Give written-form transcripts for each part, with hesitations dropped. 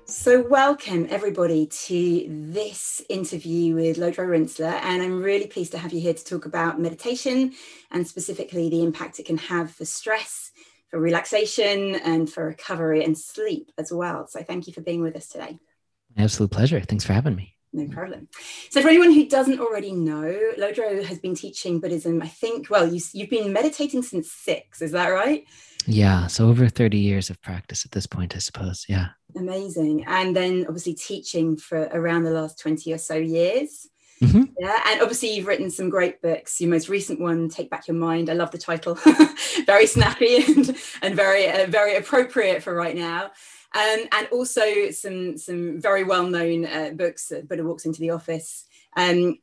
So welcome everybody to this interview with Lodro Rinsler, and I'm really pleased to have you here to talk about meditation and specifically the impact it can have for stress, for relaxation, and for recovery and sleep as well. So thank you for being with us today. Absolute pleasure. Thanks for having me. No problem. So for anyone who doesn't already know, Lodro has been teaching Buddhism, I think, well, you've been meditating since 6, is that right? Yeah. So over 30 years of practice at this point, I suppose. Yeah. Amazing. And then obviously teaching for around the last 20 or so years. Mm-hmm. Yeah, and obviously you've written some great books. Your most recent one, Take Back Your Mind. I love the title. Very snappy and very appropriate for right now. And also some very well-known books, Buddha Walks into the Office, and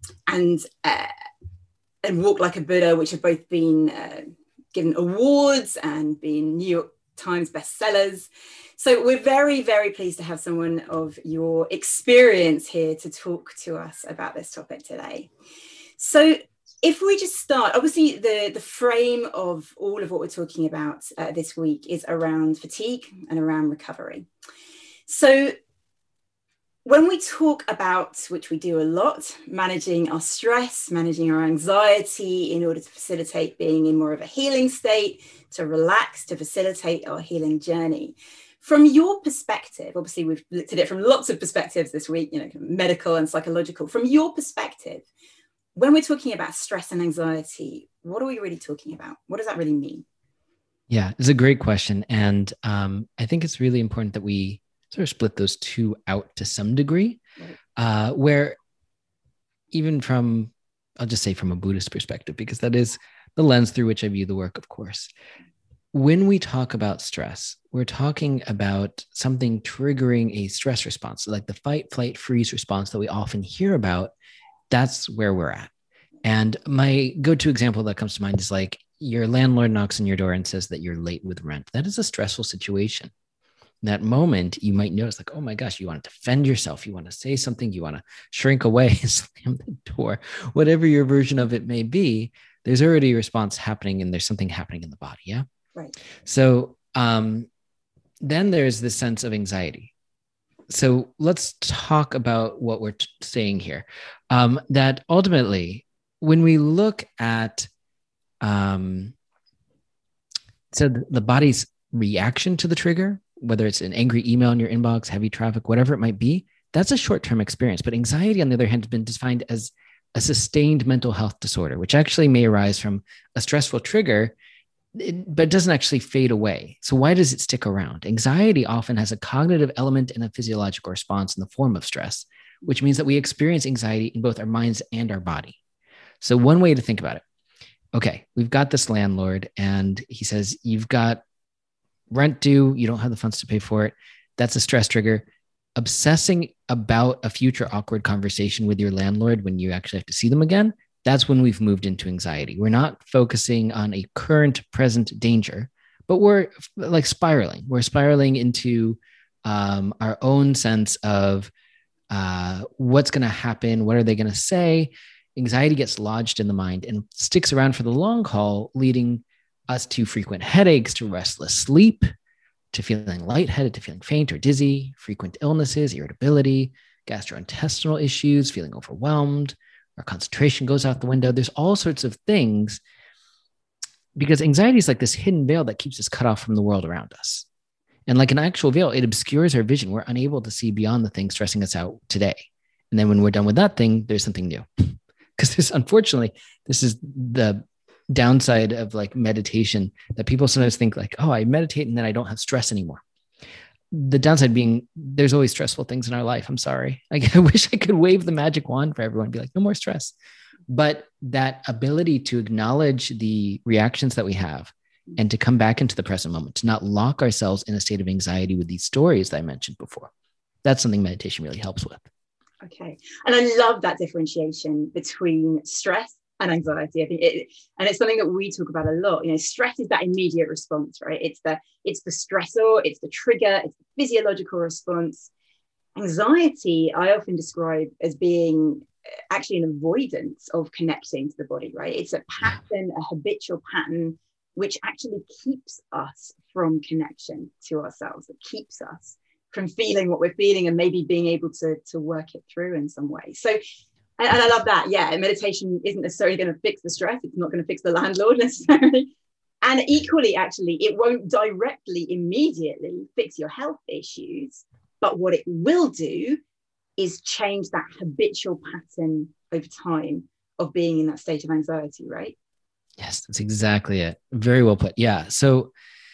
Walk Like a Buddha, which have both been given awards and been New York Times bestsellers. So we're very, very pleased to have someone of your experience here to talk to us about this topic today. So if we just start, obviously the frame of all of what we're talking about this week is around fatigue and around recovery. So when we talk about, which we do a lot, managing our stress, managing our anxiety in order to facilitate being in more of a healing state, to relax, to facilitate our healing journey. From your perspective, obviously we've looked at it from lots of perspectives this week, medical and psychological. From your perspective, when we're talking about stress and anxiety, what are we really talking about? What does that really mean? Yeah, it's a great question. And I think it's really important that we sort of split those two out to some degree, where even from, I'll just say from a Buddhist perspective, because that is the lens through which I view the work, of course. When we talk about stress, we're talking about something triggering a stress response, like the fight, flight, freeze response that we often hear about. That's where we're at. And my go-to example that comes to mind is like your landlord knocks on your door and says that you're late with rent. That is a stressful situation. In that moment, you might notice like, oh my gosh, you want to defend yourself. You want to say something. You want to shrink away, slam the door, whatever your version of it may be. There's already a response happening and there's something happening in the body. Yeah. Right. So then there's this sense of anxiety. So let's talk about what we're saying here. That ultimately, when we look at the body's reaction to the trigger, whether it's an angry email in your inbox, heavy traffic, whatever it might be, that's a short-term experience. But anxiety, on the other hand, has been defined as a sustained mental health disorder, which actually may arise from a stressful trigger, but doesn't actually fade away. So why does it stick around? Anxiety often has a cognitive element and a physiological response in the form of stress, which means that we experience anxiety in both our minds and our body. So one way to think about it, okay, we've got this landlord and he says, you've got rent due, you don't have the funds to pay for it. That's a stress trigger. Obsessing about a future awkward conversation with your landlord when you actually have to see them again, that's when we've moved into anxiety. We're not focusing on a current present danger, but we're like spiraling. We're spiraling into our own sense of what's going to happen. What are they going to say? Anxiety gets lodged in the mind and sticks around for the long haul, leading us to frequent headaches, to restless sleep, to feeling lightheaded, to feeling faint or dizzy, frequent illnesses, irritability, gastrointestinal issues, feeling overwhelmed. Our concentration goes out the window. There's all sorts of things because anxiety is like this hidden veil that keeps us cut off from the world around us. And like an actual veil, it obscures our vision. We're unable to see beyond the thing stressing us out today. And then when we're done with that thing, there's something new. Because unfortunately, this is the downside of like meditation that people sometimes think like, oh, I meditate and then I don't have stress anymore. The downside being there's always stressful things in our life. I'm sorry. I wish I could wave the magic wand for everyone and be like, no more stress. But that ability to acknowledge the reactions that we have and to come back into the present moment, to not lock ourselves in a state of anxiety with these stories that I mentioned before. That's something meditation really helps with. Okay. And I love that differentiation between stress and anxiety. I think it's something that we talk about a lot. Stress is that immediate response, right? It's the stressor, it's the trigger, it's the physiological response. Anxiety, I often describe as being actually an avoidance of connecting to the body, right? It's a pattern, a habitual pattern, which actually keeps us from connection to ourselves. It keeps us from feeling what we're feeling and maybe being able to work it through in some way. So, and I love that. Yeah, meditation isn't necessarily going to fix the stress. It's not going to fix the landlord necessarily. And equally, actually, it won't directly, immediately fix your health issues. But what it will do is change that habitual pattern over time of being in that state of anxiety, right? Yes, that's exactly it. Very well put. Yeah. So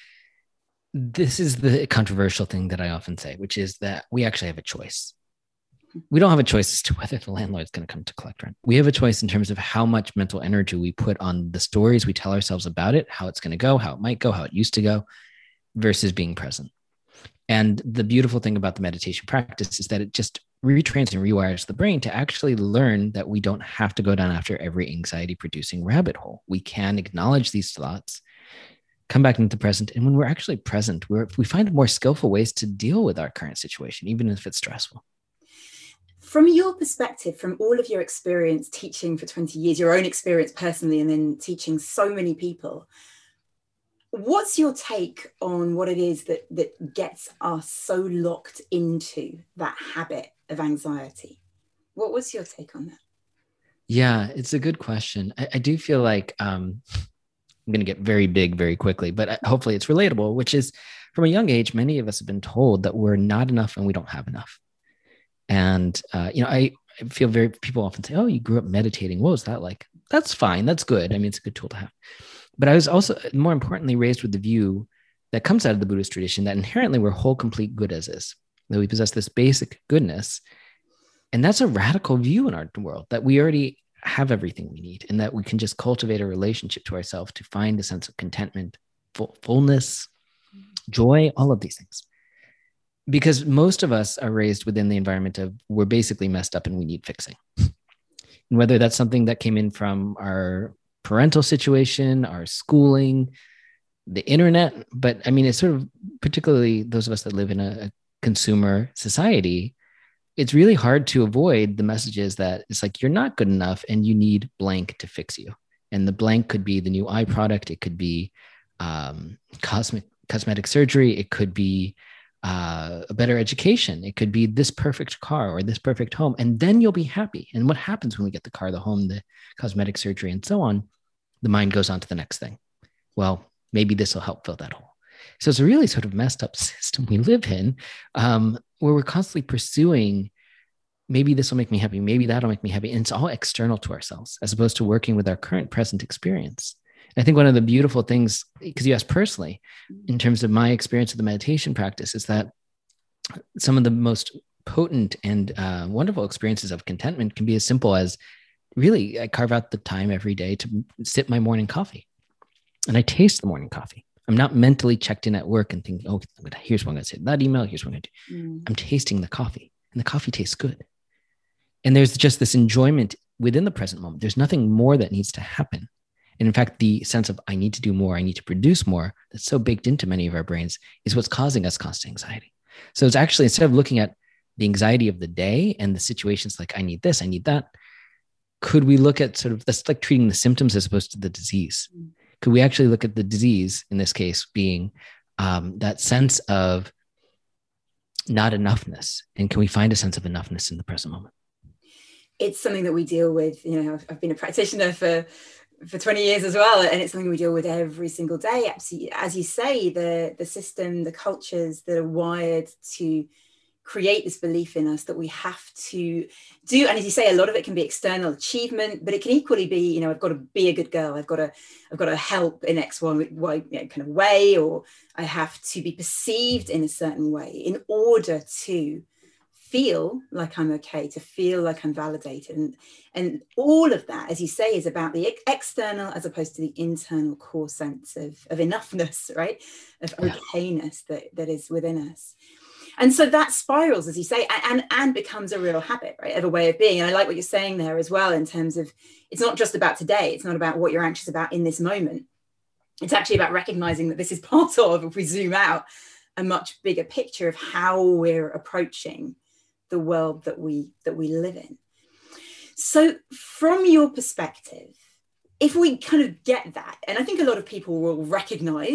this is the controversial thing that I often say, which is that we actually have a choice. We don't have a choice as to whether the landlord's going to come to collect rent. We have a choice in terms of how much mental energy we put on the stories we tell ourselves about it, how it's going to go, how it might go, how it used to go, versus being present. And the beautiful thing about the meditation practice is that it just retrains and rewires the brain to actually learn that we don't have to go down after every anxiety producing rabbit hole. We can acknowledge these thoughts, come back into the present. And when we're actually present, we find more skillful ways to deal with our current situation, even if it's stressful. From your perspective, from all of your experience teaching for 20 years, your own experience personally, and then teaching so many people, what's your take on what it is that gets us so locked into that habit of anxiety? What was your take on that? Yeah, it's a good question. I do feel like I'm going to get very big very quickly, but hopefully it's relatable, which is from a young age, many of us have been told that we're not enough and we don't have enough. And, I feel people often say, oh, you grew up meditating. What was that like? That's fine. That's good. I mean, it's a good tool to have. But I was also, more importantly, raised with the view that comes out of the Buddhist tradition that inherently we're whole, complete good as is, that we possess this basic goodness. And that's a radical view in our world, that we already have everything we need and that we can just cultivate a relationship to ourselves to find a sense of contentment, fullness, joy, all of these things. Because most of us are raised within the environment of we're basically messed up and we need fixing. And whether that's something that came in from our parental situation, our schooling, the internet, but I mean, it's sort of particularly those of us that live in a consumer society, it's really hard to avoid the messages that it's like, you're not good enough and you need blank to fix you. And the blank could be the new eye product. It could be cosmetic surgery. It could be a better education. It could be this perfect car or this perfect home. And then you'll be happy. And what happens when we get the car, the home, the cosmetic surgery, and so on? The mind goes on to the next thing. Well, maybe this will help fill that hole. So it's a really sort of messed up system we live in, where we're constantly pursuing, maybe this will make me happy, maybe that'll make me happy. And it's all external to ourselves, as opposed to working with our current present experience. I think one of the beautiful things, because you asked personally, in terms of my experience of the meditation practice, is that some of the most potent and wonderful experiences of contentment can be as simple as, really, I carve out the time every day to sip my morning coffee. And I taste the morning coffee. I'm not mentally checked in at work and thinking, oh, here's what I'm going to say, that email, here's what I'm going to do. I'm tasting the coffee, and the coffee tastes good. And there's just this enjoyment within the present moment. There's nothing more that needs to happen. And in fact, the sense of I need to do more, I need to produce more, that's so baked into many of our brains is what's causing us constant anxiety. So it's actually, instead of looking at the anxiety of the day and the situations like I need this, I need that, could we look at sort of, that's like treating the symptoms as opposed to the disease. Could we actually look at the disease, in this case, being that sense of not enoughness? And can we find a sense of enoughness in the present moment? It's something that we deal with. I've been a practitioner for 20 years as well, and it's something we deal with every single day. Absolutely, as you say, the system, the cultures that are wired to create this belief in us that we have to do, and as you say, a lot of it can be external achievement, but it can equally be, I've got to be a good girl, I've got to help in X, Y kind of way, or I have to be perceived in a certain way in order to feel like I'm okay, to feel like I'm validated. And all of that, as you say, is about the external as opposed to the internal core sense of enoughness, right? Of okayness that is within us. And so that spirals, as you say, and becomes a real habit, right, of a way of being. And I like what you're saying there as well, in terms of, it's not just about today. It's not about what you're anxious about in this moment. It's actually about recognizing that this is part of, if we zoom out, a much bigger picture of how we're approaching the world that we live in. So from your perspective, if we kind of get that, and I think a lot of people will recognize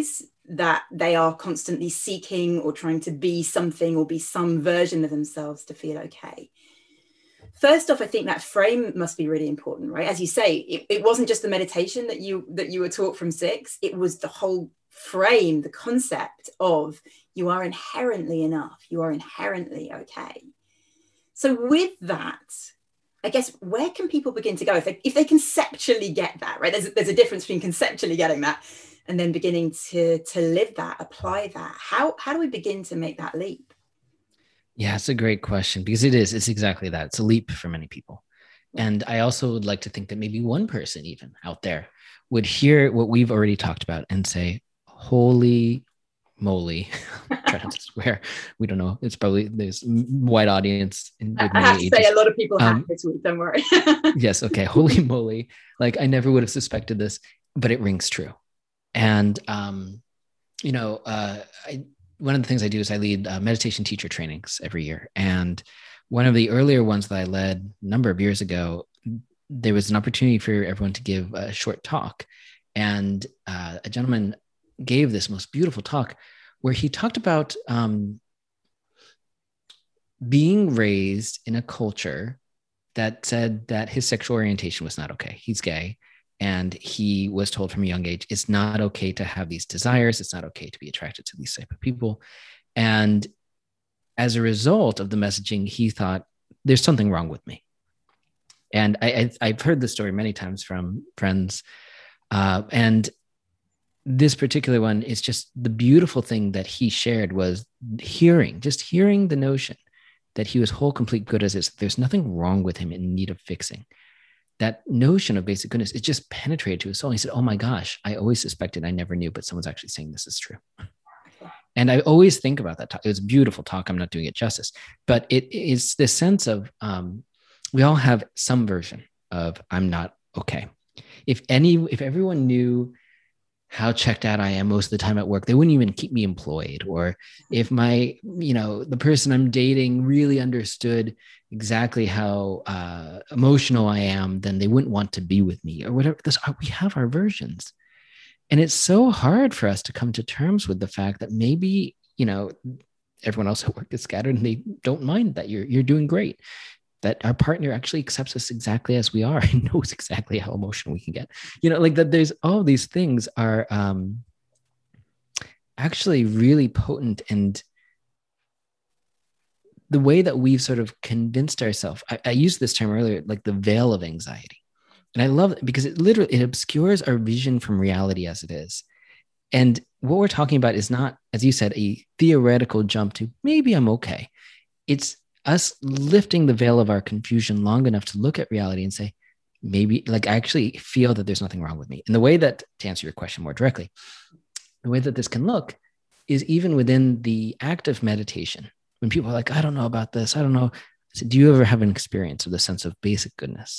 that they are constantly seeking or trying to be something or be some version of themselves to feel okay. First off, I think that frame must be really important, right? As you say, it wasn't just the meditation that you were taught from 6. It was the whole frame, the concept of you are inherently enough, you are inherently okay. So with that, I guess, where can people begin to go if they conceptually get that, right? There's a difference between conceptually getting that and then beginning to live that, apply that. How do we begin to make that leap? Yeah, it's a great question, because it's exactly that. It's a leap for many people. And I also would like to think that maybe one person even out there would hear what we've already talked about and say, holy moly, try not to swear. We don't know. It's probably there's wide audience with I many have to ages. say a lot of people have this week, don't worry. Yes. Okay. Holy moly. Like, I never would have suspected this, but it rings true. And, one of the things I do is I lead meditation teacher trainings every year. And one of the earlier ones that I led a number of years ago, there was an opportunity for everyone to give a short talk. And a gentleman gave this most beautiful talk where he talked about being raised in a culture that said that his sexual orientation was not okay. He's gay. And he was told from a young age, it's not okay to have these desires. It's not okay to be attracted to these type of people. And as a result of the messaging, he thought, there's something wrong with me. And I've heard this story many times from friends. And this particular one is just the beautiful thing that he shared was hearing the notion that he was whole, complete, good as is. There's nothing wrong with him in need of fixing. That notion of basic goodness, it just penetrated to his soul. He said, oh my gosh, I always suspected, I never knew, but someone's actually saying this is true. And I always think about that talk. It was a beautiful talk. I'm not doing it justice, but it is this sense of we all have some version of I'm not okay. If everyone knew how checked out I am most of the time at work, they wouldn't even keep me employed. Or if the person I'm dating really understood exactly how emotional I am, then they wouldn't want to be with me or whatever. We have our versions. And it's so hard for us to come to terms with the fact that maybe, everyone else at work is scattered and they don't mind that you're doing great, that our partner actually accepts us exactly as we are and knows exactly how emotional we can get. That there's all these things are actually really potent. And the way that we've sort of convinced ourselves, I used this term earlier, like the veil of anxiety. And I love it because it obscures our vision from reality as it is. And what we're talking about is not, as you said, a theoretical jump to maybe I'm okay. It's us lifting the veil of our confusion long enough to look at reality and say, maybe, like, I actually feel that there's nothing wrong with me. And the way that, to answer your question more directly, the way that this can look is even within the act of meditation. When people are like, I don't know about this, I don't know. I said, do you ever have an experience of the sense of basic goodness?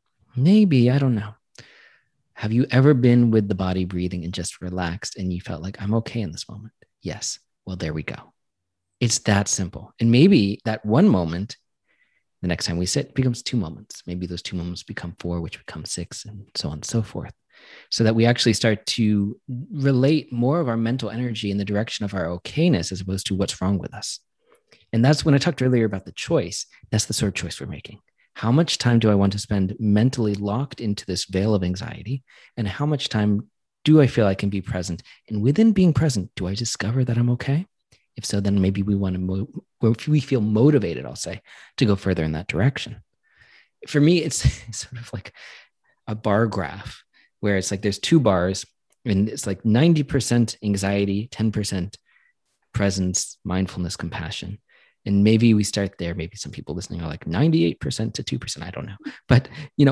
Maybe, I don't know. Have you ever been with the body breathing and just relaxed and you felt like, I'm okay in this moment? Yes. Well, there we go. It's that simple. And maybe that one moment, the next time we sit, becomes 2 moments. Maybe those 2 moments become 4, which become 6, and so on and so forth. So that we actually start to relate more of our mental energy in the direction of our okayness as opposed to what's wrong with us. And that's when I talked earlier about the choice. That's the sort of choice we're making. How much time do I want to spend mentally locked into this veil of anxiety? And how much time do I feel I can be present? And within being present, do I discover that I'm okay? If so, then maybe we want to, we feel motivated, I'll say, to go further in that direction. For me, it's sort of like a bar graph where it's like there's 2 bars and it's like 90% anxiety, 10% presence, mindfulness, compassion. And maybe we start there. Maybe some people listening are like 98% to 2%. I don't know. But,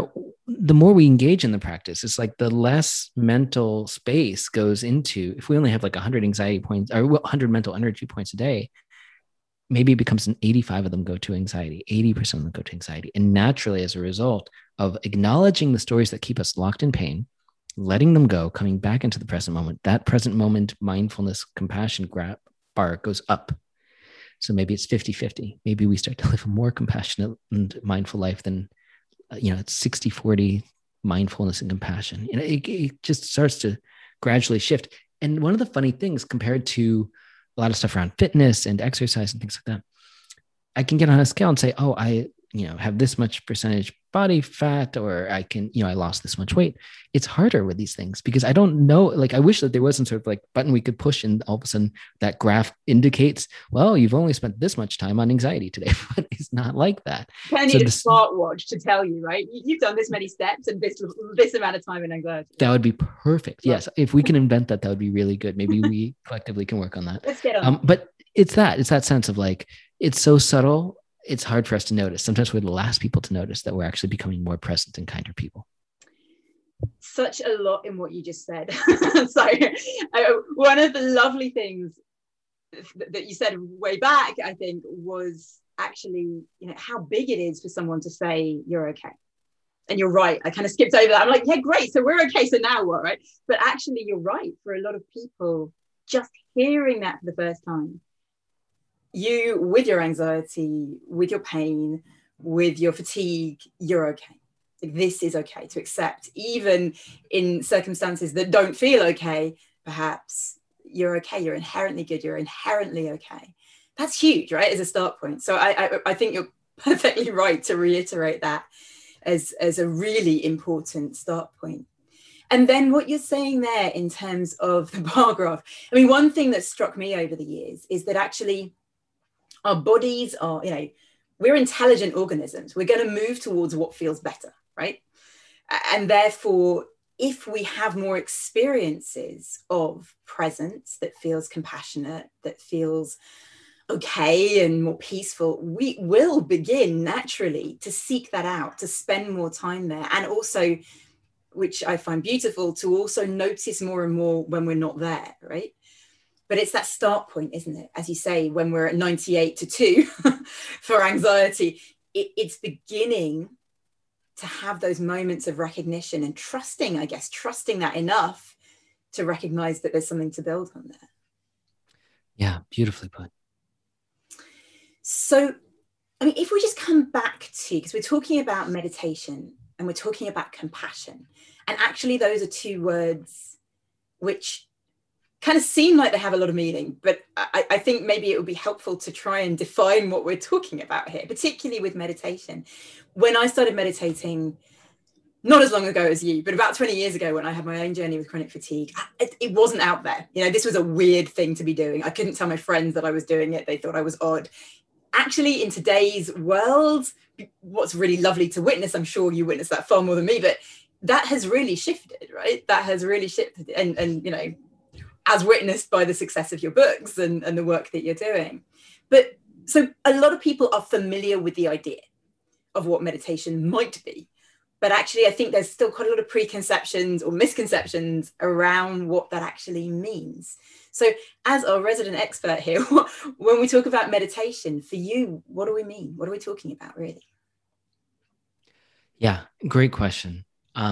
the more we engage in the practice, it's like the less mental space goes into, if we only have like 100 anxiety points or 100 mental energy points a day, maybe it becomes 85 of them go to anxiety, 80% of them go to anxiety. And naturally, as a result of acknowledging the stories that keep us locked in pain, letting them go, coming back into the present moment, that present moment mindfulness, compassion bar goes up. So maybe it's 50-50. Maybe we start to live a more compassionate and mindful life than, it's 60-40 mindfulness and compassion. It just starts to gradually shift. And one of the funny things compared to a lot of stuff around fitness and exercise and things like that, I can get on a scale and say, oh, I, have this much percentage body fat, or I can, I lost this much weight. It's harder with these things because I don't know, like, I wish that there wasn't sort of like button we could push and all of a sudden that graph indicates, well, you've only spent this much time on anxiety today, but it's not like that. You need a smartwatch to tell you, right? You've done this many steps and this amount of time in anxiety. That would be perfect. Yes. If we can invent that, that would be really good. Maybe we collectively can work on that. Let's get on. But it's that sense of like, it's so subtle. It's hard for us to notice. Sometimes we're the last people to notice that we're actually becoming more present and kinder people. Such a lot in what you just said. So one of the lovely things that you said way back, I think, was actually, how big it is for someone to say you're okay. And you're right. I kind of skipped over that. I'm like, yeah, great. So we're okay. So now what, right? But actually, you're right. For a lot of people, just hearing that for the first time, you, with your anxiety, with your pain, with your fatigue, you're okay. Like, this is okay to accept, even in circumstances that don't feel okay. Perhaps you're okay. You're inherently good. You're inherently okay. That's huge, right? As a start point. So I think you're perfectly right to reiterate that as a really important start point. And then what you're saying there in terms of the bar graph, I mean, one thing that struck me over the years is that actually our bodies are, we're intelligent organisms. We're going to move towards what feels better, right? And therefore, if we have more experiences of presence that feels compassionate, that feels okay and more peaceful, we will begin naturally to seek that out, to spend more time there. And also, which I find beautiful, to also notice more and more when we're not there, right? But it's that start point, isn't it? As you say, when we're at 98 to 2 for anxiety, it's beginning to have those moments of recognition and trusting that enough to recognize that there's something to build on there. Yeah, beautifully put. So, I mean, if we just come back to, because we're talking about meditation and we're talking about compassion, and actually those are two words which kind of seem like they have a lot of meaning, but I think maybe it would be helpful to try and define what we're talking about here, particularly with meditation. When I started meditating, not as long ago as you, but about 20 years ago, when I had my own journey with chronic fatigue, it wasn't out there. This was a weird thing to be doing. I couldn't tell my friends that I was doing it. They thought I was odd. Actually, in today's world, what's really lovely to witness, I'm sure you witness that far more than me, but that has really shifted, right? That has really shifted. And as witnessed by the success of your books and the work that you're doing. But so a lot of people are familiar with the idea of what meditation might be. But actually, I think there's still quite a lot of preconceptions or misconceptions around what that actually means. So as our resident expert here, when we talk about meditation, for you, what do we mean? What are we talking about, really? Yeah, great question.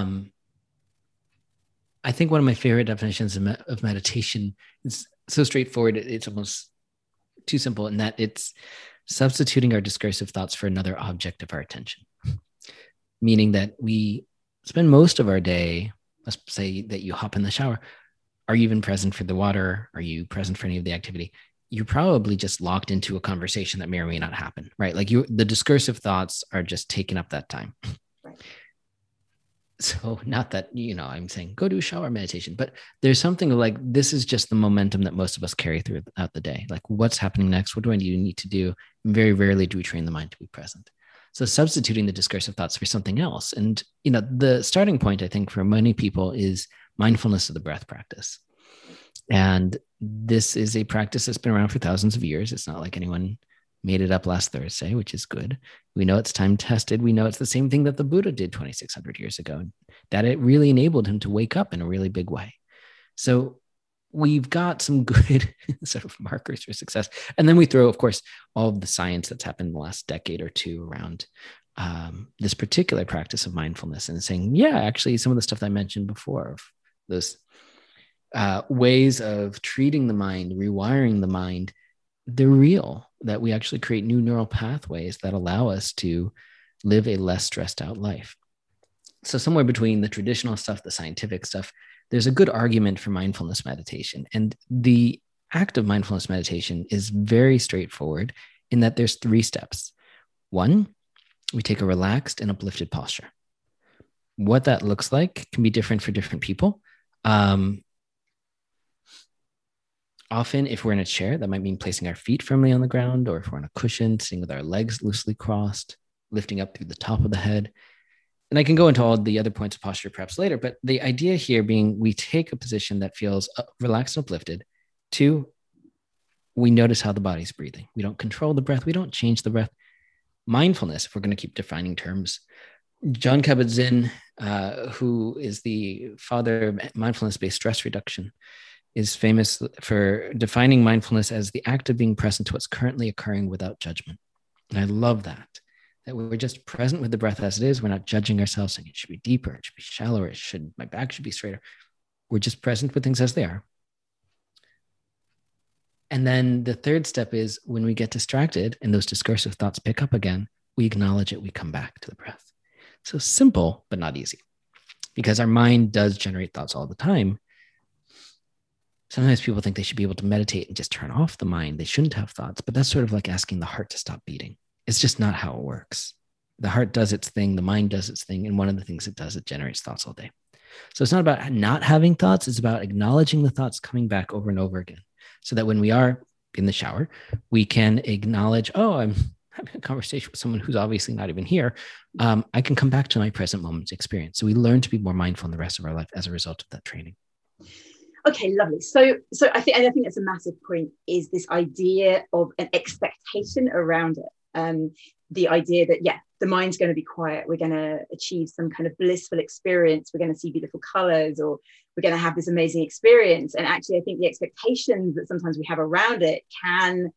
I think one of my favorite definitions of meditation is so straightforward. It's almost too simple in that it's substituting our discursive thoughts for another object of our attention. Meaning that we spend most of our day, let's say that you hop in the shower. Are you even present for the water? Are you present for any of the activity? You're probably just locked into a conversation that may or may not happen, right? Like the discursive thoughts are just taking up that time. Right. So not that, I'm saying go do shower meditation, but there's something like, this is just the momentum that most of us carry throughout the day. Like, what's happening next? What do I need to do? And very rarely do we train the mind to be present. So substituting the discursive thoughts for something else. And, the starting point, I think, for many people is mindfulness of the breath practice. And this is a practice that's been around for thousands of years. It's not like anyone made it up last Thursday, which is good. We know it's time tested. We know it's the same thing that the Buddha did 2,600 years ago, that it really enabled him to wake up in a really big way. So we've got some good sort of markers for success. And then we throw, of course, all of the science that's happened in the last decade or two around this particular practice of mindfulness and saying, yeah, actually some of the stuff that I mentioned before, of those ways of treating the mind, rewiring the mind, they're real, that we actually create new neural pathways that allow us to live a less stressed out life. So somewhere between the traditional stuff, the scientific stuff, there's a good argument for mindfulness meditation. And the act of mindfulness meditation is very straightforward in that there's 3 steps. 1, we take a relaxed and uplifted posture. What that looks like can be different for different people. Often, if we're in a chair, that might mean placing our feet firmly on the ground, or if we're on a cushion, sitting with our legs loosely crossed, lifting up through the top of the head. And I can go into all the other points of posture perhaps later, but the idea here being we take a position that feels relaxed and uplifted. 2, we notice how the body's breathing. We don't control the breath. We don't change the breath. Mindfulness, if we're going to keep defining terms, Jon Kabat-Zinn, who is the father of mindfulness-based stress reduction, is famous for defining mindfulness as the act of being present to what's currently occurring without judgment. And I love that we're just present with the breath as it is. We're not judging ourselves, saying it should be deeper, it should be shallower, my back should be straighter. We're just present with things as they are. And then the 3rd step is when we get distracted and those discursive thoughts pick up again, we acknowledge it, we come back to the breath. So simple, but not easy, because our mind does generate thoughts all the time. Sometimes people think they should be able to meditate and just turn off the mind. They shouldn't have thoughts, but that's sort of like asking the heart to stop beating. It's just not how it works. The heart does its thing, the mind does its thing, and one of the things it does, it generates thoughts all day. So it's not about not having thoughts, it's about acknowledging the thoughts coming back over and over again, so that when we are in the shower, we can acknowledge, oh, I'm having a conversation with someone who's obviously not even here. I can come back to my present moment experience. So we learn to be more mindful in the rest of our life as a result of that training. Okay, lovely. So I think that's a massive point, is this idea of an expectation around it. The idea that, the mind's going to be quiet. We're going to achieve some kind of blissful experience. We're going to see beautiful colors, or we're going to have this amazing experience. And actually, I think the expectations that sometimes we have around it can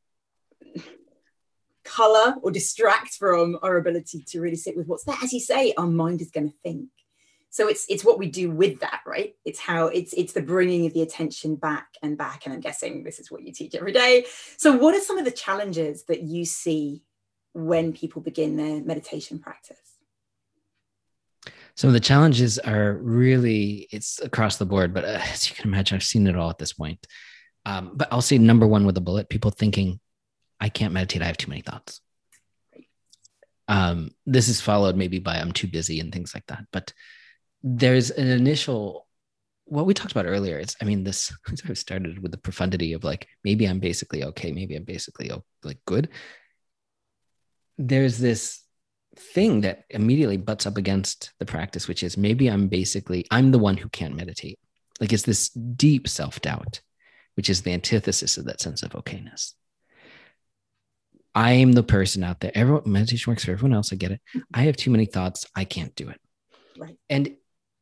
color or distract from our ability to really sit with what's there. As you say, our mind is going to think. So it's what we do with that, right? It's the bringing of the attention back and back. And I'm guessing this is what you teach every day. So what are some of the challenges that you see when people begin their meditation practice? Some of the challenges are really, it's across the board, but as you can imagine, I've seen it all at this point. But I'll say number 1 with a bullet, people thinking, I can't meditate, I have too many thoughts. This is followed maybe by I'm too busy and things like that. But there's an initial, what we talked about earlier, this sort of started with the profundity of like, maybe I'm basically okay, maybe I'm basically like good. There's this thing that immediately butts up against the practice, which is maybe I'm the one who can't meditate. Like it's this deep self-doubt, which is the antithesis of that sense of okayness. I am the person out there. Meditation works for everyone else. I get it. I have too many thoughts. I can't do it. Right. And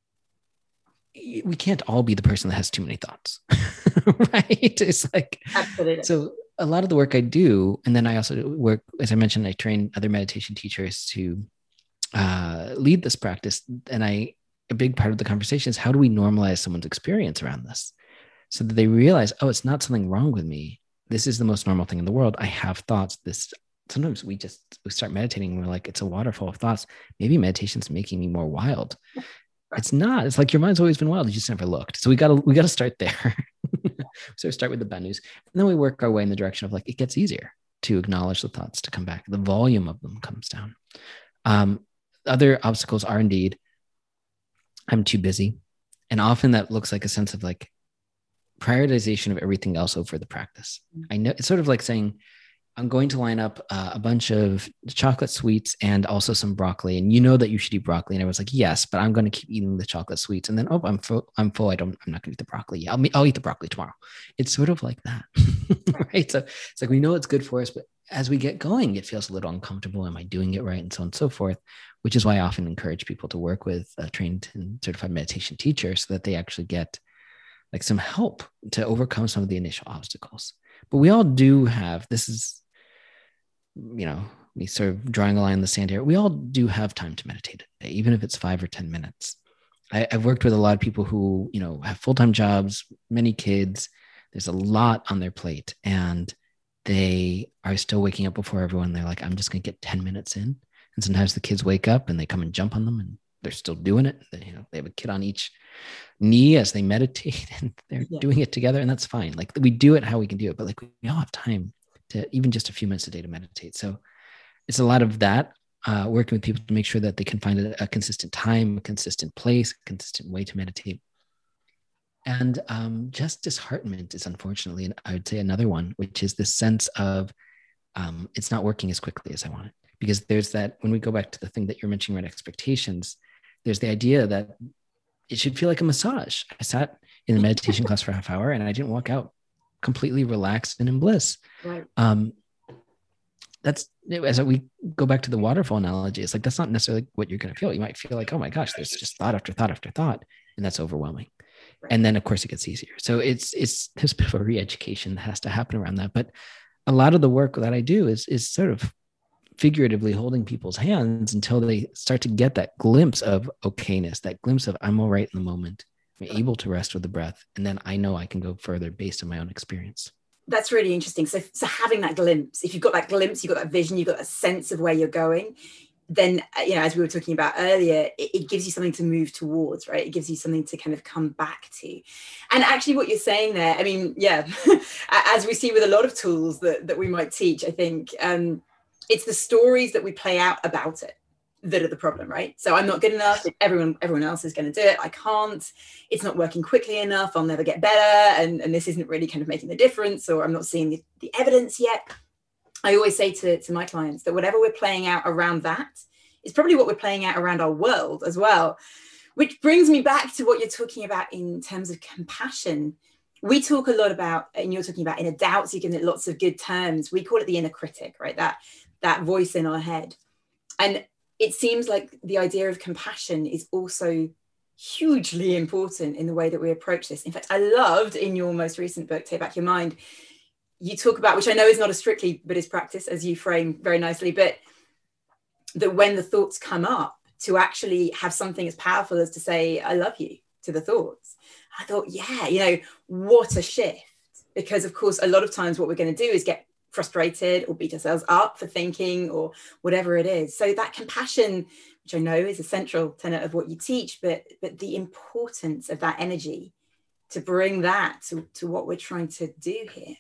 we can't all be the person that has too many thoughts, right? It's like, absolutely. So a lot of the work I do, and then I also work, as I mentioned, I train other meditation teachers to lead this practice. And a big part of the conversation is how do we normalize someone's experience around this so that they realize, oh, it's not something wrong with me. This is the most normal thing in the world. I have thoughts. Sometimes we start meditating and we're like, it's a waterfall of thoughts. Maybe meditation's making me more wild. It's not. It's like your mind's always been wild. You just never looked. So we gotta start there. So we start with the bad news, and then we work our way in the direction of like it gets easier to acknowledge the thoughts, to come back. The volume of them comes down. Other obstacles are indeed, I'm too busy, and often that looks like a sense of like prioritization of everything else over the practice. I know it's sort of like saying, I'm going to line up a bunch of chocolate sweets and also some broccoli. And you know that you should eat broccoli. And I was like, yes, but I'm going to keep eating the chocolate sweets. And then, oh, I'm full. I'm not going to eat the broccoli. I'll eat the broccoli tomorrow. It's sort of like that, right? So it's like, we know it's good for us, but as we get going, it feels a little uncomfortable. Am I doing it right? And so on and so forth, which is why I often encourage people to work with a trained and certified meditation teacher so that they actually get like some help to overcome some of the initial obstacles. But we all do have, this is, me sort of drawing a line in the sand here. We all do have time to meditate a day, even if it's 5 or 10 minutes. I've worked with a lot of people who, have full-time jobs, many kids. There's a lot on their plate and they are still waking up before everyone. They're like, I'm just going to get 10 minutes in. And sometimes the kids wake up and they come and jump on them and they're still doing it. They have a kid on each knee as they meditate, and they're doing it together, and that's fine. Like, we do it how we can do it, but like, we all have time to even just a few minutes a day to meditate. So it's a lot of that, working with people to make sure that they can find a consistent time, a consistent place, a consistent way to meditate. And just disheartenment is unfortunately, and I would say another one, which is this sense of it's not working as quickly as I want it. Because there's that, when we go back to the thing that you're mentioning around expectations, there's the idea that it should feel like a massage. I sat in the meditation class for a half hour and I didn't walk out completely relaxed and in bliss. Right. That's, as we go back to the waterfall analogy, it's like, that's not necessarily what you're going to feel. You might feel like, oh my gosh, there's just thought after thought after thought, and that's overwhelming. Right. And then of course it gets easier. So it's there's a bit of a re-education that has to happen around that. But a lot of the work that I do is sort of figuratively holding people's hands until they start to get that glimpse of okayness, that glimpse of I'm all right in the moment. I'm able to rest with the breath. And then I know I can go further based on my own experience. That's really interesting. So having that glimpse, if you've got that glimpse, you've got that vision, you've got a sense of where you're going, then, as we were talking about earlier, it gives you something to move towards, right? It gives you something to kind of come back to. And actually what you're saying there, I mean, as we see with a lot of tools that we might teach, I think it's the stories that we play out about it that are the problem, right? So I'm not good enough. Everyone else is going to do it. I can't. It's not working quickly enough. I'll never get better. And this isn't really kind of making the difference, or I'm not seeing the evidence yet. I always say to my clients that whatever we're playing out around that is probably what we're playing out around our world as well, which brings me back to what you're talking about in terms of compassion. We talk a lot about, and you're talking about inner doubts, you're giving it lots of good terms. We call it the inner critic, right? That voice in our head. And it seems like the idea of compassion is also hugely important in the way that we approach this. In fact, I loved in your most recent book, Take Back Your Mind, you talk about, which I know is not a strictly Buddhist practice, as you frame very nicely, but that when the thoughts come up, to actually have something as powerful as to say, I love you to the thoughts. I thought, what a shift. Because of course, a lot of times what we're going to do is get frustrated or beat ourselves up for thinking or whatever it is. So that compassion, which I know is a central tenet of what you teach, but the importance of that energy to bring that to what we're trying to do here.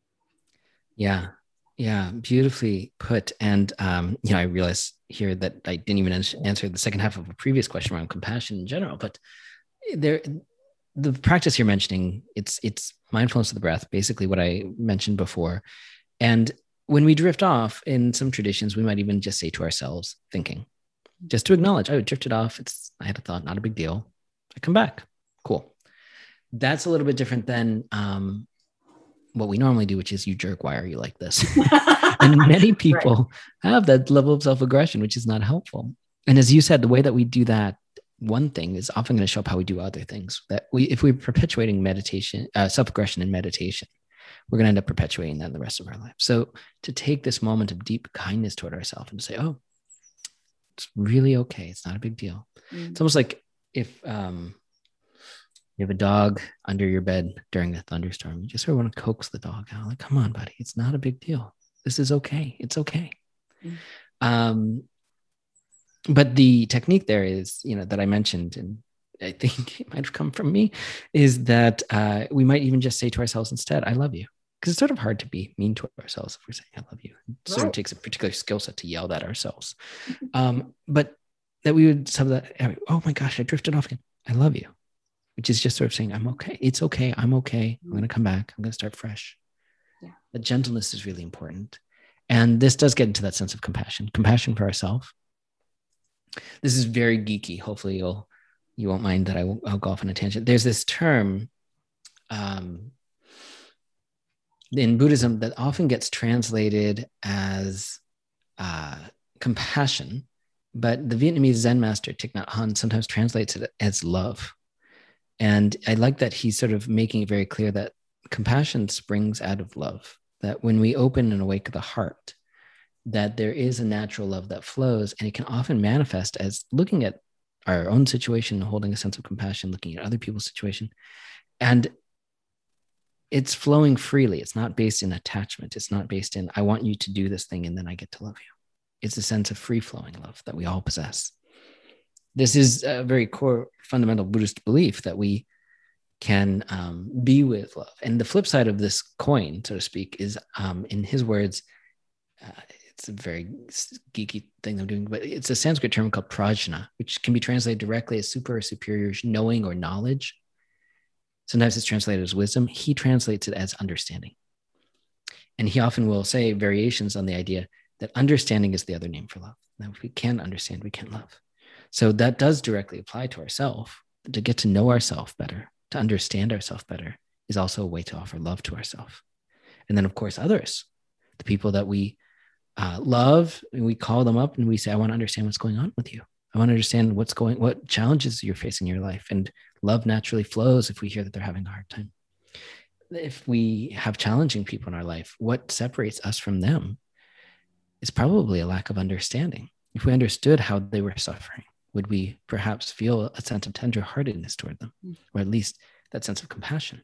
Yeah, beautifully put. And, I realized here that I didn't even answer the second half of a previous question around compassion in general, but the practice you're mentioning, it's mindfulness of the breath, basically what I mentioned before. And when we drift off in some traditions, we might even just say to ourselves, thinking, just to acknowledge, I drifted off. I had a thought, not a big deal. I come back. Cool. That's a little bit different than, what we normally do, which is, you jerk, why are you like this? And many people have that level of self-aggression, which is not helpful. And as you said, the way that we do that one thing is often going to show up how we do other things. That if we're perpetuating meditation, self-aggression in meditation, we're going to end up perpetuating that in the rest of our life. So to take this moment of deep kindness toward ourselves and to say, oh, it's really okay. It's not a big deal. Mm-hmm. It's almost like if, you have a dog under your bed during a thunderstorm, you just sort of want to coax the dog out. Like, come on, buddy. It's not a big deal. This is okay. It's okay. Mm. But the technique there is, that I mentioned, and I think it might have come from me, is that we might even just say to ourselves instead, I love you. Because it's sort of hard to be mean to ourselves if we're saying, I love you. It sort of takes a particular skill set to yell at ourselves. But that we would have that, oh my gosh, I drifted off again. I love you. Which is just sort of saying, I'm okay. It's okay. I'm okay. I'm going to come back. I'm going to start fresh. Yeah. The gentleness is really important. And this does get into that sense of compassion for ourselves. This is very geeky. Hopefully you won't mind that I'll go off on a tangent. There's this term in Buddhism that often gets translated as compassion, but the Vietnamese Zen master Thich Nhat Hanh sometimes translates it as love. And I like that he's sort of making it very clear that compassion springs out of love, that when we open and awake the heart, that there is a natural love that flows, and it can often manifest as looking at our own situation, holding a sense of compassion, looking at other people's situation. And it's flowing freely. It's not based in attachment. It's not based in, I want you to do this thing and then I get to love you. It's a sense of free flowing love that we all possess. This is a very core fundamental Buddhist belief that we can be with love. And the flip side of this coin, so to speak, is in his words, it's a very geeky thing I'm doing, but it's a Sanskrit term called prajna, which can be translated directly as super or superior knowing or knowledge. Sometimes it's translated as wisdom. He translates it as understanding. And he often will say variations on the idea that understanding is the other name for love. Now, if we can understand, we can love. So that does directly apply to ourselves. To get to know ourselves better, to understand ourselves better, is also a way to offer love to ourselves. And then, of course, others, the people that we love, and we call them up and we say, I want to understand what's going on with you. I want to understand what challenges you're facing in your life. And love naturally flows if we hear that they're having a hard time. If we have challenging people in our life, what separates us from them is probably a lack of understanding. If we understood how they were suffering, would we perhaps feel a sense of tenderheartedness toward them, or at least that sense of compassion?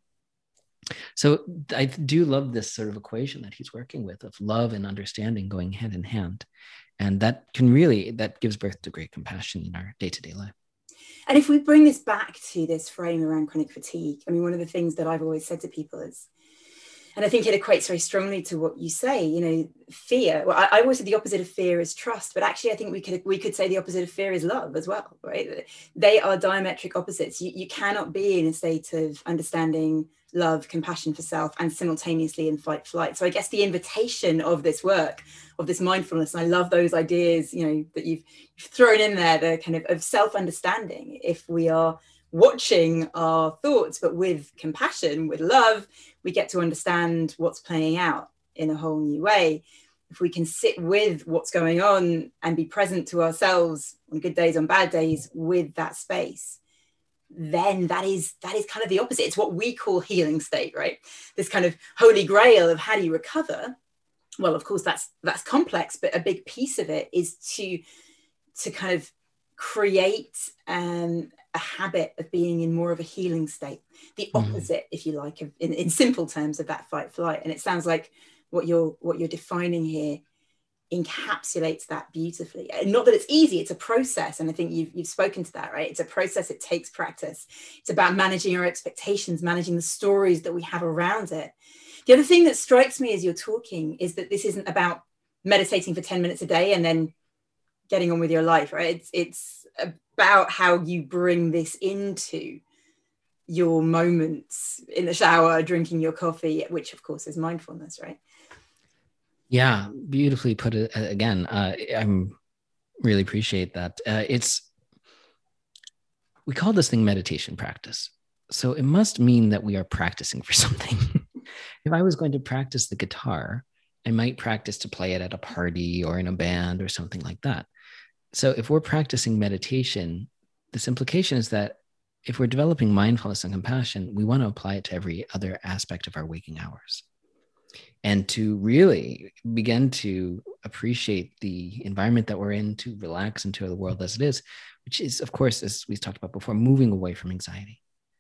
So I do love this sort of equation that he's working with of love and understanding going hand in hand. And that gives birth to great compassion in our day-to-day life. And if we bring this back to this frame around chronic fatigue, I mean, one of the things that I've always said to people is, and I think it equates very strongly to what you say, fear. Well, I always say the opposite of fear is trust, but actually I think we could say the opposite of fear is love as well, right? They are diametric opposites. You cannot be in a state of understanding, love, compassion for self, and simultaneously in fight flight. So I guess the invitation of this work, of this mindfulness, and I love those ideas, that you've thrown in there, the kind of self-understanding. If we are watching our thoughts, but with compassion, with love, we get to understand what's playing out in a whole new way. If we can sit with what's going on and be present to ourselves on good days, on bad days, with that space, then that is kind of the opposite. It's what we call healing state, right? This kind of holy grail of how do you recover? Well, of course, that's complex, but a big piece of it is to kind of create a habit of being in more of a healing state, the opposite, if you like, in simple terms, of that fight flight. And it sounds like what you're defining here encapsulates that beautifully. And not that it's easy, it's a process, and I think you've spoken to that, right? It's a process, it takes practice. It's about managing our expectations, managing the stories that we have around it. The other thing that strikes me as you're talking is that this isn't about meditating for 10 minutes a day and then getting on with your life, right? It's about how you bring this into your moments in the shower, drinking your coffee, which of course is mindfulness, right? Yeah, beautifully put it again. I'm really appreciate that. We call this thing meditation practice. So it must mean that we are practicing for something. If I was going to practice the guitar, I might practice to play it at a party or in a band or something like that. So if we're practicing meditation, this implication is that if we're developing mindfulness and compassion, we want to apply it to every other aspect of our waking hours. And to really begin to appreciate the environment that we're in, to relax into the world as it is, which is, of course, as we talked about before, moving away from anxiety.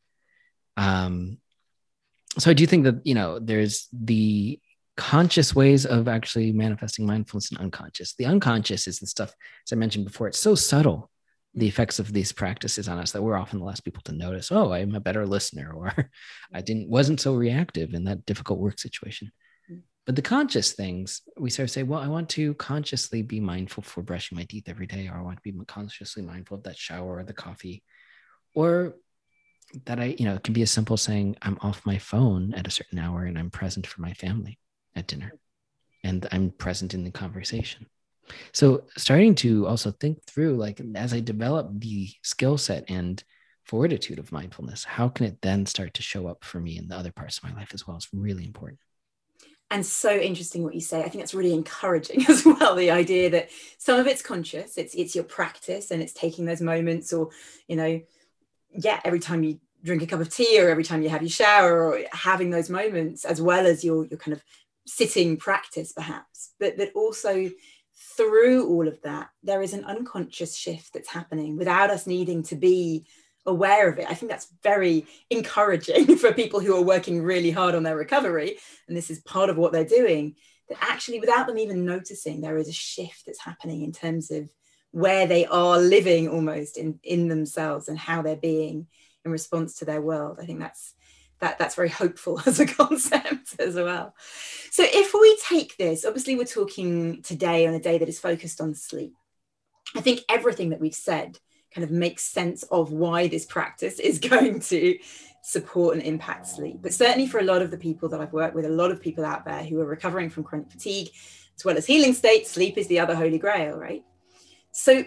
So I do think that, there's the conscious ways of actually manifesting mindfulness and unconscious. The unconscious is the stuff, as I mentioned before, it's so subtle, the effects of these practices on us, that we're often the last people to notice. Oh, I'm a better listener, or I wasn't so reactive in that difficult work situation. But the conscious things, we sort of say, well, I want to consciously be mindful for brushing my teeth every day, or I want to be consciously mindful of that shower or the coffee, or that it can be as simple as saying, I'm off my phone at a certain hour and I'm present for my family at dinner, and I'm present in the conversation. So starting to also think through, like, as I develop the skill set and fortitude of mindfulness, how can it then start to show up for me in the other parts of my life as well? It's really important. And so interesting what you say. I think that's really encouraging as well, the idea that some of it's conscious, it's your practice, and it's taking those moments, or, every time you drink a cup of tea, or every time you have your shower, or having those moments, as well as your kind of sitting practice perhaps, but that also through all of that, there is an unconscious shift that's happening without us needing to be aware of it. I think that's very encouraging for people who are working really hard on their recovery, and this is part of what they're doing, that actually without them even noticing, there is a shift that's happening in terms of where they are living almost in themselves and how they're being in response to their world. I think that's very hopeful as a concept as well. So if we take this, obviously we're talking today on a day that is focused on sleep. I think everything that we've said kind of makes sense of why this practice is going to support and impact sleep. But certainly for a lot of the people that I've worked with, a lot of people out there who are recovering from chronic fatigue, as well as healing states, sleep is the other holy grail, right? So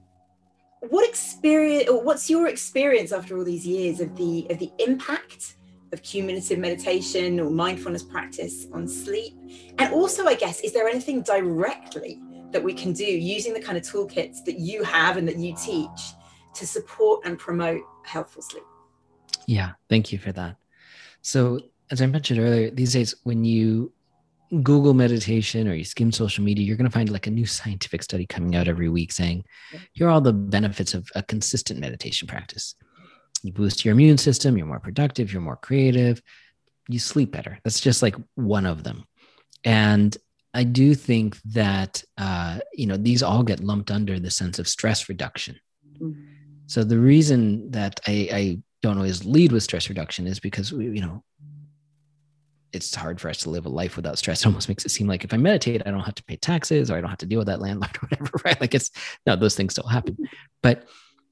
what's your experience after all these years of the impact of cumulative meditation or mindfulness practice on sleep? And also, I guess, is there anything directly that we can do using the kind of toolkits that you have and that you teach to support and promote healthful sleep? Yeah, thank you for that. So as I mentioned earlier, these days when you Google meditation or you skim social media, you're going to find like a new scientific study coming out every week saying, here are all the benefits of a consistent meditation practice. You boost your immune system, you're more productive, you're more creative, you sleep better. That's just like one of them. And I do think that, these all get lumped under the sense of stress reduction. Mm-hmm. So the reason that I don't always lead with stress reduction is because it's hard for us to live a life without stress. It almost makes it seem like if I meditate, I don't have to pay taxes or I don't have to deal with that landlord or whatever, right? Like those things still happen. But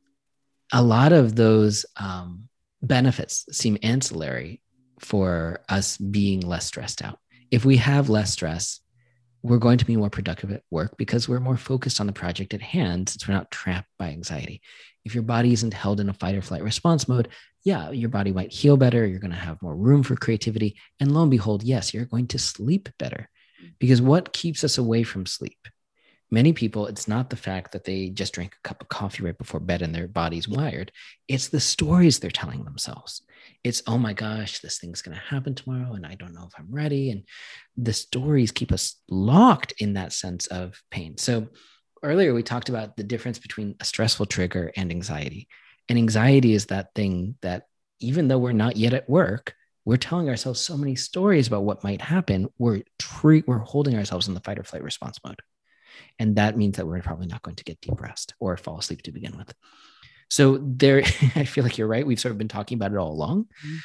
a lot of those benefits seem ancillary for us being less stressed out. If we have less stress, we're going to be more productive at work because we're more focused on the project at hand since we're not trapped by anxiety. If your body isn't held in a fight or flight response mode, yeah, your body might heal better. You're going to have more room for creativity. And lo and behold, yes, you're going to sleep better. Because what keeps us away from sleep? Many people, it's not the fact that they just drank a cup of coffee right before bed and their body's wired. It's the stories they're telling themselves. It's, oh my gosh, this thing's going to happen tomorrow and I don't know if I'm ready. And the stories keep us locked in that sense of pain. So earlier we talked about the difference between a stressful trigger and anxiety. And anxiety is that thing that even though we're not yet at work, we're telling ourselves so many stories about what might happen. We're holding ourselves in the fight or flight response mode. And that means that we're probably not going to get deep rest or fall asleep to begin with. So there, I feel like you're right. We've sort of been talking about it all along,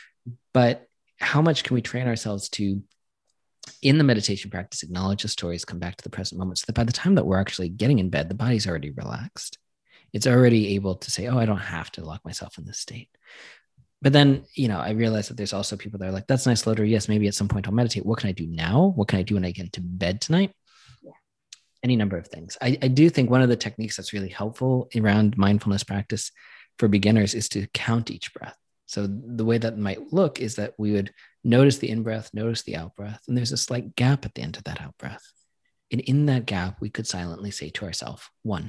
but how much can we train ourselves to, in the meditation practice, acknowledge the stories, come back to the present moment so that by the time that we're actually getting in bed, the body's already relaxed. It's already able to say, oh, I don't have to lock myself in this state. But then, I realize that there's also people that are like, that's nice, Loder. Yes, maybe at some point I'll meditate. What can I do now? What can I do when I get into bed tonight? Any number of things. I do think one of the techniques that's really helpful around mindfulness practice for beginners is to count each breath. So the way that might look is that we would notice the in-breath, notice the out-breath, and there's a slight gap at the end of that out-breath. And in that gap, we could silently say to ourselves, 1,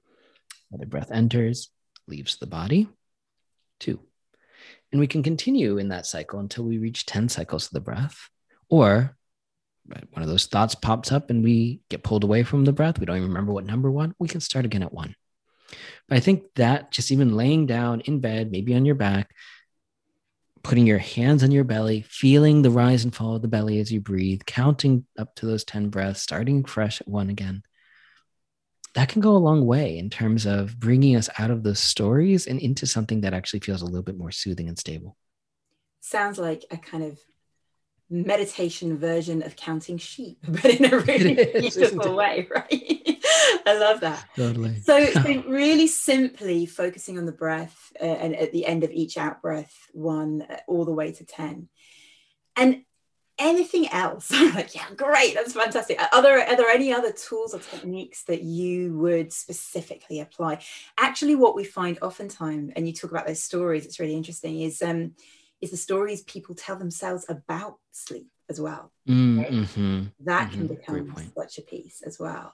the breath enters, leaves the body. 2, and we can continue in that cycle until we reach 10 cycles of the breath, or one of those thoughts pops up and we get pulled away from the breath. We don't even remember what number 1. We can start again at 1. But I think that just even laying down in bed, maybe on your back, putting your hands on your belly, feeling the rise and fall of the belly as you breathe, counting up to those 10 breaths, starting fresh at 1 again, that can go a long way in terms of bringing us out of those stories and into something that actually feels a little bit more soothing and stable. Sounds like a kind of meditation version of counting sheep, but in a really beautiful way, right? I love that. Totally. So really simply focusing on the breath and at the end of each out breath, 1 all the way to 10. And anything else? I'm like, yeah, great, that's fantastic. Are there any other tools or techniques that you would specifically apply? Actually, what we find oftentimes, and you talk about those stories, it's really interesting, is the stories people tell themselves about sleep as well. Right? Mm-hmm. That can become such a piece as well.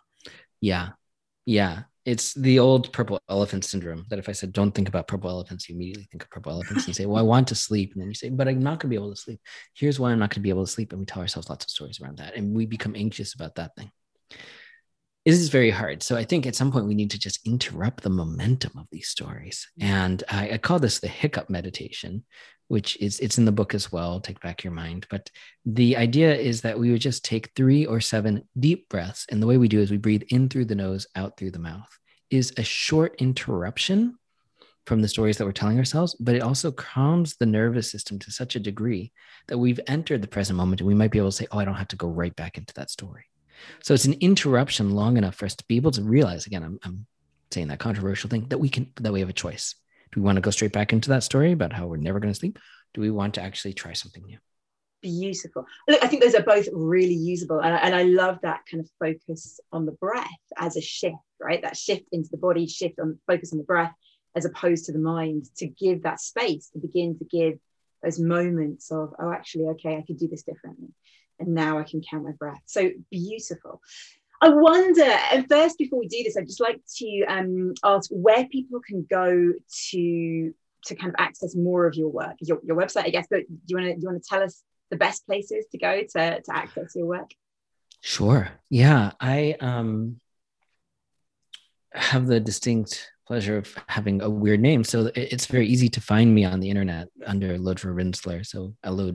Yeah. It's the old purple elephant syndrome that if I said, don't think about purple elephants, you immediately think of purple elephants. And you say, well, I want to sleep. And then you say, but I'm not going to be able to sleep. Here's why I'm not going to be able to sleep. And we tell ourselves lots of stories around that. And we become anxious about that thing. It is very hard. So I think at some point we need to just interrupt the momentum of these stories. And I call this the hiccup meditation, which it's in the book as well, Take Back Your Mind. But the idea is that we would just take 3 or 7 deep breaths. And the way we do is we breathe in through the nose, out through the mouth. is a short interruption from the stories that we're telling ourselves, but it also calms the nervous system to such a degree that we've entered the present moment and we might be able to say, oh, I don't have to go right back into that story. So it's an interruption long enough for us to be able to realize, again, I'm saying that controversial thing, that we have a choice. Do we want to go straight back into that story about how we're never going to sleep? Do we want to actually try something new? Beautiful. Look, I think those are both really usable. And I love that kind of focus on the breath as a shift, right? That shift into the body, shift on focus on the breath, as opposed to the mind, to give that space to begin to give those moments of, oh, actually, okay, I could do this differently. And now I can count my breath. So beautiful. I wonder, and first, before we do this, I'd just like to ask where people can go to kind of access more of your work, your website, I guess, but do you want to tell us the best places to go to access your work? Sure. Yeah. I have the distinct pleasure of having a weird name. So it's very easy to find me on the internet under Lodrö Rinzler. So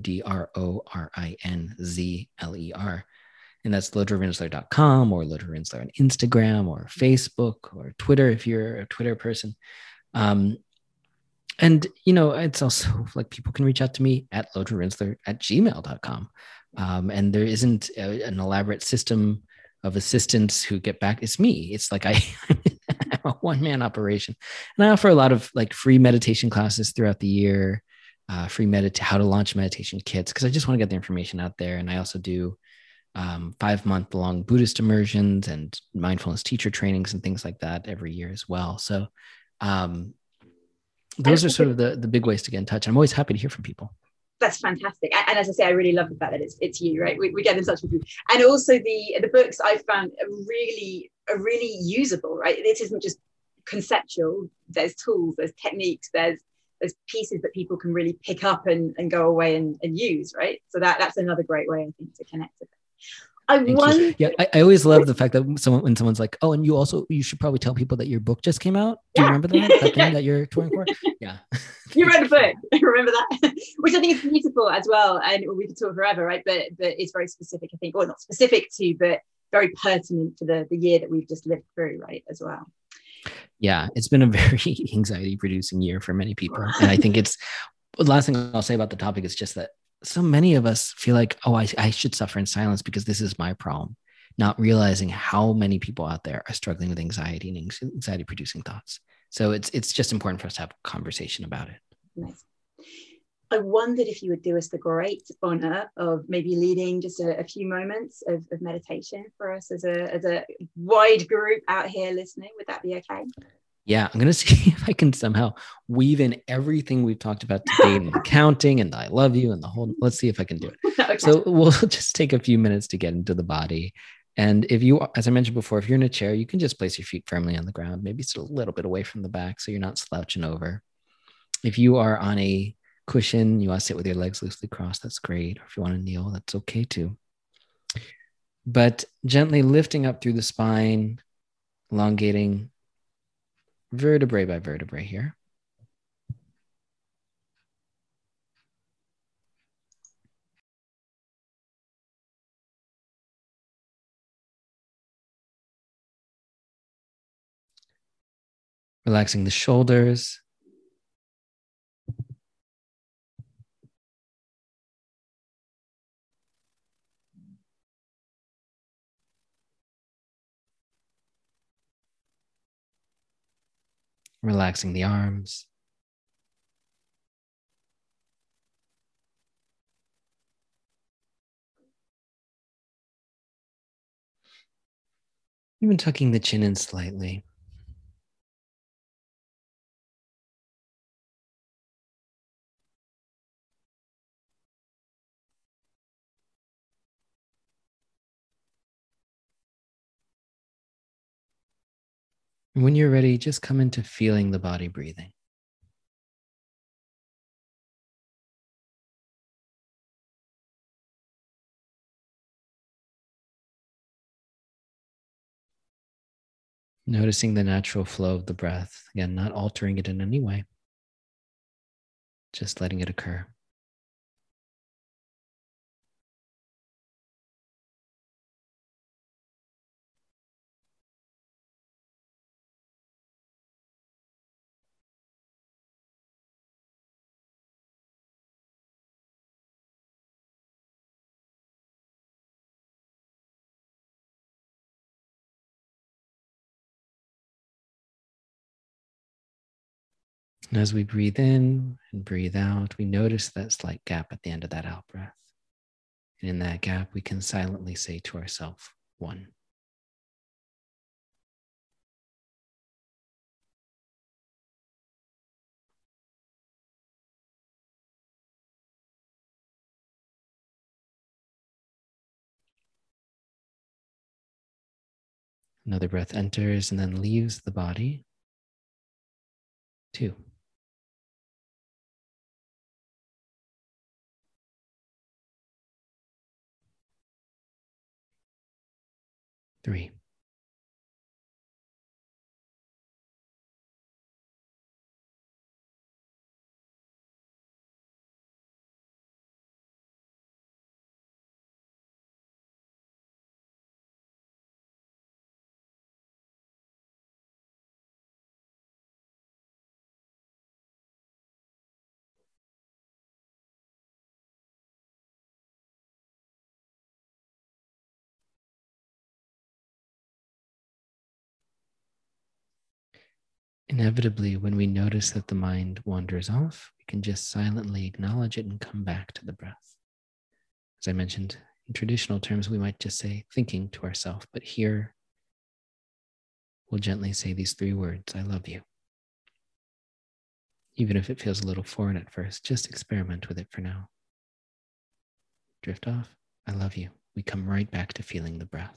LODRORINZLER. And that's lodrörinzler.com or Lodrö Rinzler on Instagram or Facebook or Twitter if you're a Twitter person. And, it's also like people can reach out to me at lodrörinzler@gmail.com. And there isn't an elaborate system of assistants who get back. It's me. It's like I'm a one-man operation. And I offer a lot of like free meditation classes throughout the year, how to launch meditation kits, because I just want to get the information out there. And I also do 5-month-long Buddhist immersions and mindfulness teacher trainings and things like that every year as well. So those are sort of the big ways to get in touch. I'm always happy to hear from people. That's fantastic. And as I say, I really love the fact that it's you, right? We get in touch with you. And also the books I've found are really usable, right? This isn't just conceptual. There's tools, there's techniques, there's pieces that people can really pick up and go away and use, right? So that's another great way, I think, to connect with it. Yeah, I always love the fact that when someone's like, oh, and you should probably tell people that your book just came out. Do you remember that thing that you're touring for? Yeah. You read a book. Remember that? Which I think is beautiful as well. And we could talk forever, right? But it's very specific, I think, or not specific to, but very pertinent to the year that we've just lived through, right, as well. Yeah, it's been a very anxiety producing year for many people. And I think the last thing I'll say about the topic is just that so many of us feel like, oh, I should suffer in silence because this is my problem, not realizing how many people out there are struggling with anxiety and anxiety producing thoughts. So it's just important for us to have a conversation about it. Nice. I wondered if you would do us the great honor of maybe leading just a few moments of meditation for us as a wide group out here listening. Would that be okay? Yeah, I'm going to see if I can somehow weave in everything we've talked about today and the counting and the I love you and the whole, let's see if I can do it. Okay. So we'll just take a few minutes to get into the body. And if you, as I mentioned before, if you're in a chair, you can just place your feet firmly on the ground, maybe it's a little bit away from the back so you're not slouching over. If you are on a cushion, you want to sit with your legs loosely crossed, that's great. Or if you want to kneel, that's okay too. But gently lifting up through the spine, elongating vertebrae by vertebrae here. Relaxing the shoulders. Relaxing the arms. Even tucking the chin in slightly. And when you're ready, just come into feeling the body breathing. Noticing the natural flow of the breath. Again, not altering it in any way. Just letting it occur. And as we breathe in and breathe out, we notice that slight gap at the end of that out breath. And in that gap, we can silently say to ourselves, 1. Another breath enters and then leaves the body. 2. 3. Inevitably, when we notice that the mind wanders off, we can just silently acknowledge it and come back to the breath. As I mentioned, in traditional terms, we might just say thinking to ourselves, but here we'll gently say these 3 words, I love you. Even if it feels a little foreign at first, just experiment with it for now. Drift off, I love you. We come right back to feeling the breath.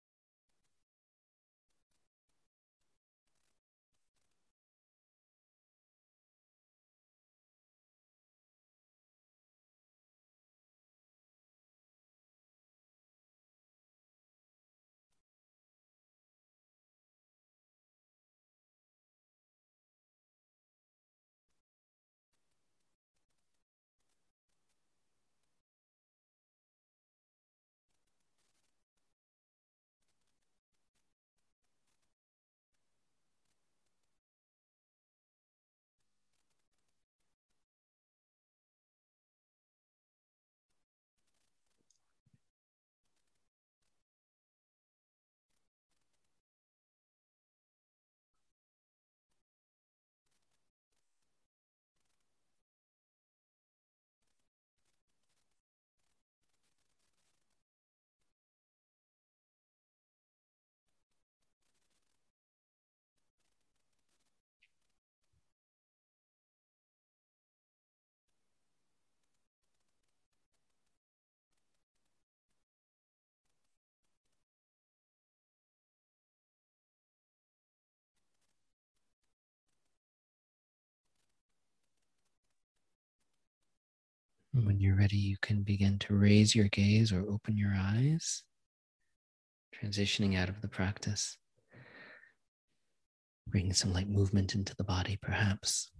When you're ready, you can begin to raise your gaze or open your eyes, transitioning out of the practice, bringing some light movement into the body, perhaps.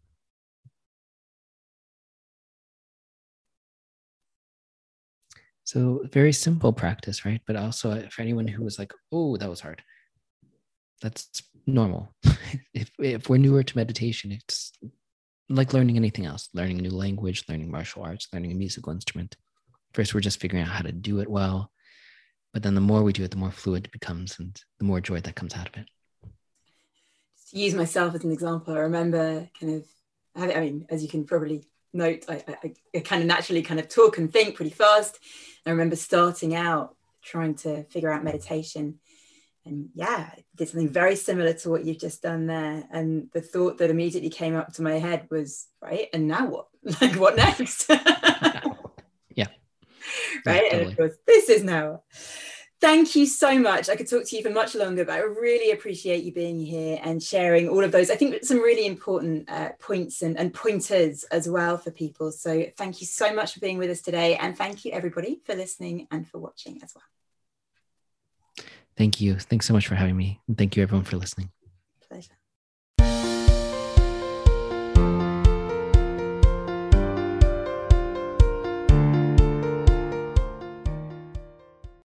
So very simple practice, right? But also for anyone who was like, oh, that was hard. That's normal. if we're newer to meditation, it's like learning anything else, learning a new language, learning martial arts, learning a musical instrument. First, we're just figuring out how to do it well. But then the more we do it, the more fluid it becomes and the more joy that comes out of it. To use myself as an example, I remember as you can probably note, I kind of naturally kind of talk and think pretty fast. I remember starting out trying to figure out meditation. And yeah, I did something very similar to what you've just done there. And the thought that immediately came up to my head was, right, and now what? Like, what next? Yeah. Right. Yeah, totally. And of course, this is now. Thank you so much. I could talk to you for much longer, but I really appreciate you being here and sharing all of those. I think some really important points and pointers as well for people. So thank you so much for being with us today. And thank you, everybody, for listening and for watching as well. Thank you. Thanks so much for having me. And thank you, everyone, for listening.